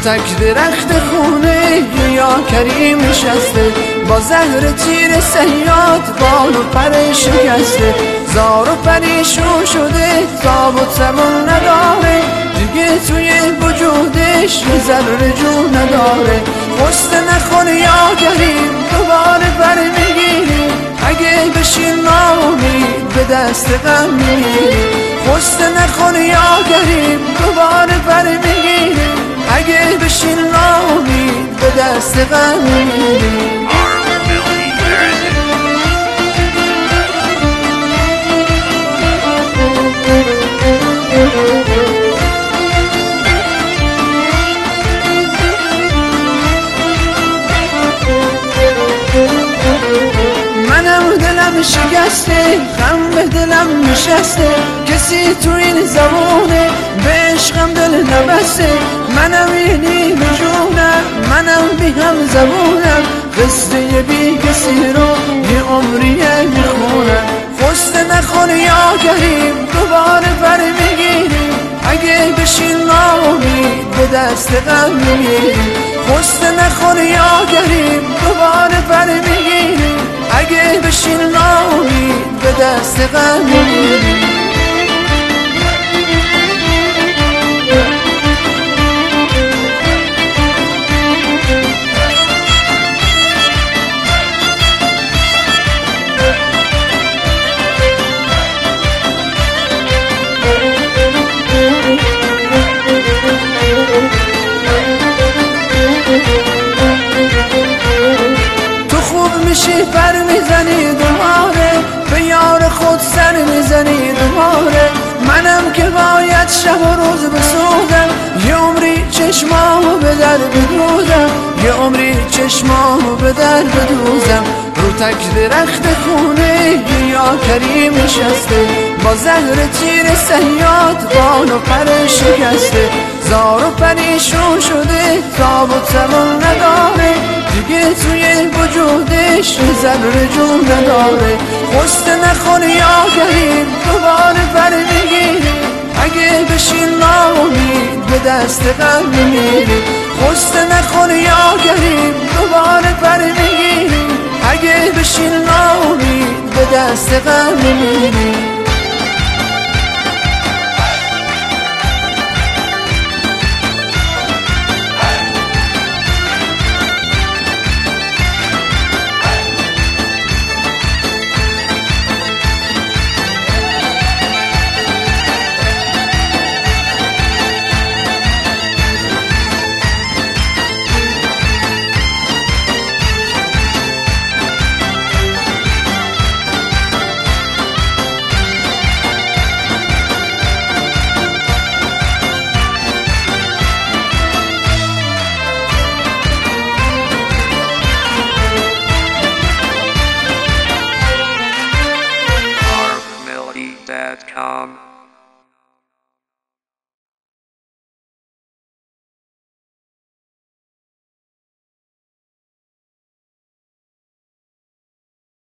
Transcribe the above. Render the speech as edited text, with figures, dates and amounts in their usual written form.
تک درخت خونه یا کریم نشسته، با زهر تیر صیاد بال و پر شکسته. زار و پریشون شده تاب و توان نداره، دیگه توی وجودش یه ذره جون نداره. قصد نخور یا کریم دوباره برمیگیری، اگه بشین ناامید به دست غم میگیری. قصد نخور یا کریم دوباره برمیگیری، اگه بشین ناامید به دست غم میگیری. منم دلم شکسته، غم به دلم نشسته، کسی تو این زمانه به عشقم دل نبسته. منم یه نیمه جونم، منم بی هم زبونم، قصه بی کسی رو یه عمریه میخونم. قصد نخور یا کریم دوباره برمیگیری، اگه بشین ناامید به دست غم میگیری. قصد نخور یا کریم دوباره برمیگیری، اگه بشین ناامید به دست غم میگیری. میشی پر میزنی دوباره، به یار خود سر میزنی دوباره. منم که باید شب و روز بسودم، یه عمری چشمامو به در بدوزم، یه عمری چشمامو به در بدوزم. رو تک درخت خونه یا کریم نشسته، با زهر تیر صیاد بال و پر شکسته. زار و پریشون شده تاب و توان نداره، دیگه توی وجودش ذره جون نداره. قصد نخور یا کریم دوباره برمیگیری، اگه بشین ناامید به دست غم میگیری. قصد نخور یا کریم دوباره برمیگیری، اگه بشین ناامید به دست غم میگیری.